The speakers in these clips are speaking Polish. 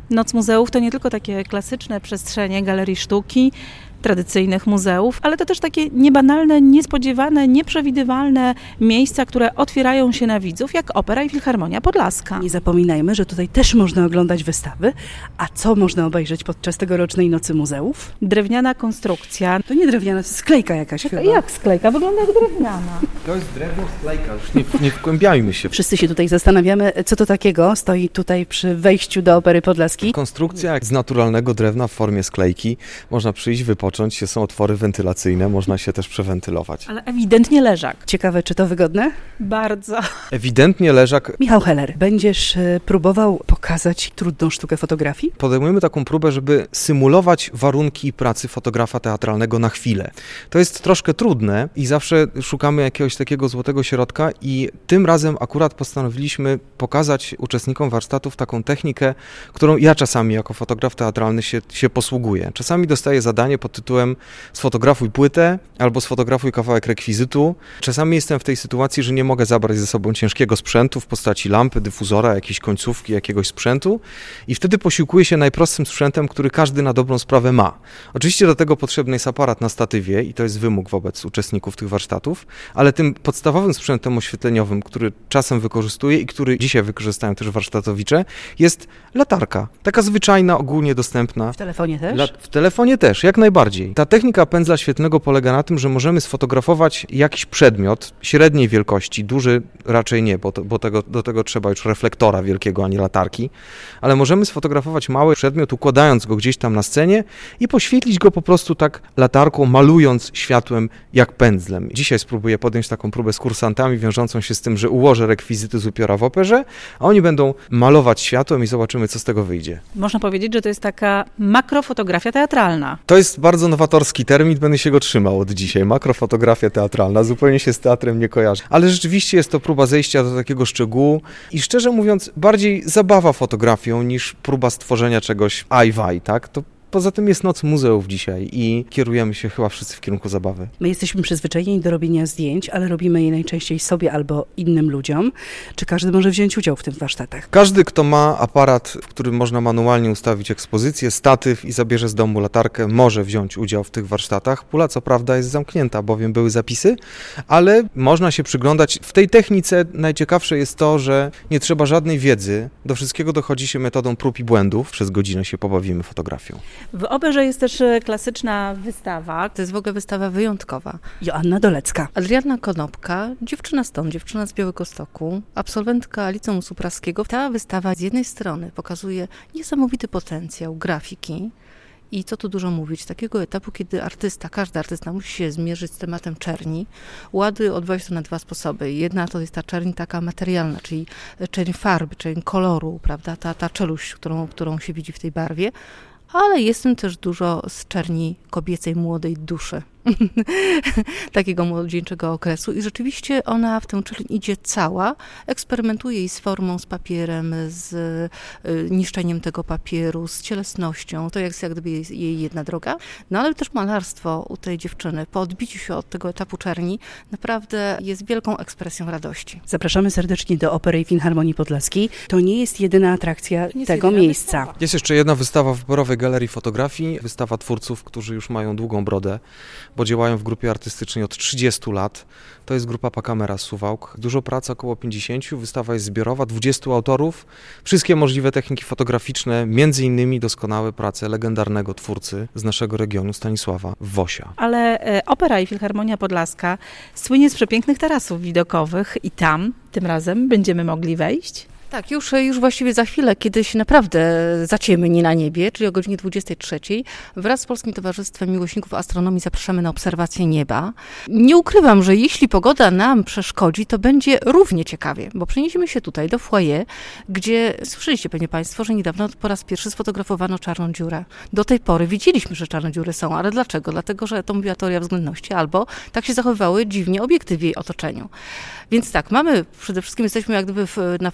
Noc Muzeów to nie tylko takie klasyczne przestrzenie galerii sztuki, tradycyjnych muzeów, ale to też takie niebanalne, niespodziewane, nieprzewidywalne miejsca, które otwierają się na widzów, jak Opera i Filharmonia Podlaska. Nie zapominajmy, że tutaj też można oglądać wystawy. A co można obejrzeć podczas tegorocznej Nocy Muzeów? Drewniana konstrukcja. To nie drewniana, to sklejka jakaś chyba. Jak sklejka? Wygląda jak drewniana. To jest drewno sklejka, już nie wgłębiajmy się. Wszyscy się tutaj zastanawiamy, co to takiego stoi tutaj przy wejściu do Opery Podlaskiej. Konstrukcja z naturalnego drewna w formie sklejki. Można przyjść, wypocząć, są otwory wentylacyjne, można się też przewentylować. Ale ewidentnie leżak. Ciekawe, czy to wygodne? Bardzo. Ewidentnie leżak. Michał Heller, będziesz próbował pokazać trudną sztukę fotografii? Podejmujemy taką próbę, żeby symulować warunki pracy fotografa teatralnego na chwilę. To jest troszkę trudne i zawsze szukamy jakiegoś takiego złotego środka i tym razem akurat postanowiliśmy pokazać uczestnikom warsztatów taką technikę, którą ja czasami jako fotograf teatralny się posługuję. Czasami dostaję zadanie pod tytułem sfotografuj płytę albo sfotografuj kawałek rekwizytu. Czasami jestem w tej sytuacji, że nie mogę zabrać ze sobą ciężkiego sprzętu w postaci lampy, dyfuzora, jakiejś końcówki, jakiegoś sprzętu i wtedy posiłkuję się najprostszym sprzętem, który każdy na dobrą sprawę ma. Oczywiście do tego potrzebny jest aparat na statywie i to jest wymóg wobec uczestników tych warsztatów, ale tym podstawowym sprzętem oświetleniowym, który czasem wykorzystuję i który dzisiaj wykorzystają też warsztatowicze, jest latarka. Taka zwyczajna, ogólnie dostępna. W telefonie też? W telefonie też, jak najbardziej. Ta technika pędzla świetlnego polega na tym, że możemy sfotografować jakiś przedmiot średniej wielkości, duży raczej nie, bo do tego trzeba już reflektora wielkiego, a nie latarki, ale możemy sfotografować mały przedmiot, układając go gdzieś tam na scenie i poświetlić go po prostu tak latarką, malując światłem jak pędzlem. Dzisiaj spróbuję podjąć taką próbę z kursantami, wiążącą się z tym, że ułożę rekwizyty z upiora w operze, a oni będą malować światłem i zobaczymy, co z tego wyjdzie. Można powiedzieć, że to jest taka makrofotografia teatralna. To jest bardzo nowatorski termin, będę się go trzymał od dzisiaj. Makrofotografia teatralna, zupełnie się z teatrem nie kojarzy. Ale rzeczywiście jest to próba zejścia do takiego szczegółu i szczerze mówiąc bardziej zabawa fotografią niż próba stworzenia czegoś aj-waj, tak? Poza tym jest Noc Muzeów dzisiaj i kierujemy się chyba wszyscy w kierunku zabawy. My jesteśmy przyzwyczajeni do robienia zdjęć, ale robimy je najczęściej sobie albo innym ludziom. Czy każdy może wziąć udział w tych warsztatach? Każdy, kto ma aparat, w którym można manualnie ustawić ekspozycję, statyw i zabierze z domu latarkę, może wziąć udział w tych warsztatach. Pula co prawda jest zamknięta, bowiem były zapisy, ale można się przyglądać. W tej technice najciekawsze jest to, że nie trzeba żadnej wiedzy. Do wszystkiego dochodzi się metodą prób i błędów. Przez godzinę się pobawimy fotografią. W Operze jest też klasyczna wystawa. To jest w ogóle wystawa wyjątkowa. Joanna Dolecka. Adrianna Konopka, dziewczyna stąd, dziewczyna z Białegostoku, absolwentka Liceum Supraskiego. Ta wystawa z jednej strony pokazuje niesamowity potencjał grafiki i co tu dużo mówić, takiego etapu, kiedy każdy artysta musi się zmierzyć z tematem czerni. Łady odbywa się to na dwa sposoby. Jedna to jest ta czerń taka materialna, czyli czerń farby, czerń koloru, prawda, ta czeluść, którą się widzi w tej barwie, ale jest tym też dużo z czerni kobiecej, młodej duszy. Takiego młodzieńczego okresu i rzeczywiście ona w tę czerń idzie cała, eksperymentuje jej z formą, z papierem, z niszczeniem tego papieru, z cielesnością. To jest jak gdyby jej jedna droga. No ale też malarstwo u tej dziewczyny po odbiciu się od tego etapu czerni naprawdę jest wielką ekspresją radości. Zapraszamy serdecznie do Opery i Filharmonii Podlaskiej. To nie jest jedyna atrakcja tego miejsca. Wystawa. Jest jeszcze jedna wystawa w Operowej Galerii Fotografii, wystawa twórców, którzy już mają długą brodę, bo działają w grupie artystycznej od 30 lat. To jest grupa Pakamera z Suwałk. Dużo pracy, około 50. Wystawa jest zbiorowa, 20 autorów. Wszystkie możliwe techniki fotograficzne, między innymi doskonałe prace legendarnego twórcy z naszego regionu, Stanisława Wosia. Ale Opera i Filharmonia Podlaska słynie z przepięknych tarasów widokowych i tam tym razem będziemy mogli wejść. Tak, już właściwie za chwilę, kiedy się naprawdę zaciemni na niebie, czyli o godzinie 23, wraz z Polskim Towarzystwem Miłośników Astronomii zapraszamy na obserwację nieba. Nie ukrywam, że jeśli pogoda nam przeszkodzi, to będzie równie ciekawie, bo przeniesiemy się tutaj do foyer, gdzie słyszeliście pewnie Państwo, że niedawno po raz pierwszy sfotografowano czarną dziurę. Do tej pory widzieliśmy, że czarne dziury są, ale dlaczego? Dlatego, że to mówiła teoria względności, albo tak się zachowywały dziwnie obiekty w jej otoczeniu. Więc tak, przede wszystkim jesteśmy jak gdyby na fali takiego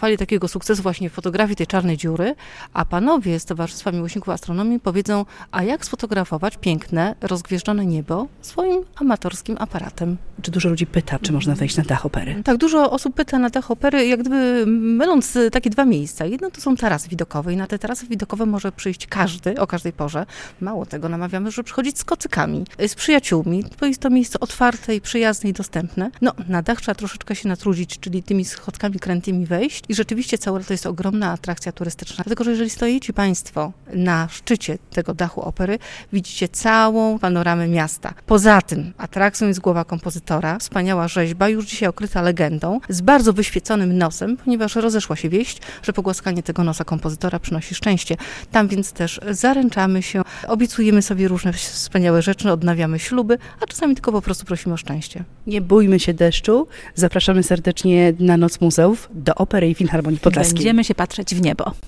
jego sukcesu właśnie w fotografii tej czarnej dziury, a panowie z Towarzystwa Miłośników Astronomii powiedzą, a jak sfotografować piękne, rozgwieżdżone niebo swoim amatorskim aparatem. Czy dużo ludzi pyta, czy można wejść na dach opery? Tak, dużo osób pyta na dach opery, jak gdyby myląc takie dwa miejsca. Jedno to są tarasy widokowe i na te tarasy widokowe może przyjść każdy, o każdej porze. Mało tego, namawiamy, żeby przychodzić z kocykami, z przyjaciółmi, bo jest to miejsce otwarte i przyjazne i dostępne. No, na dach trzeba troszeczkę się natrudzić, czyli tymi schodkami krętymi wejść i rzeczywiście całe to jest ogromna atrakcja turystyczna. Dlatego, że jeżeli stoicie Państwo na szczycie tego dachu opery, widzicie całą panoramę miasta. Poza tym atrakcją jest głowa kompozytora, wspaniała rzeźba, już dzisiaj okryta legendą, z bardzo wyświeconym nosem, ponieważ rozeszła się wieść, że pogłaskanie tego nosa kompozytora przynosi szczęście. Tam więc też zaręczamy się, obiecujemy sobie różne wspaniałe rzeczy, odnawiamy śluby, a czasami tylko po prostu prosimy o szczęście. Nie bójmy się deszczu. Zapraszamy serdecznie na Noc Muzeów do Opery i Filharmonii Podlaskiej. Będziemy się patrzeć w niebo.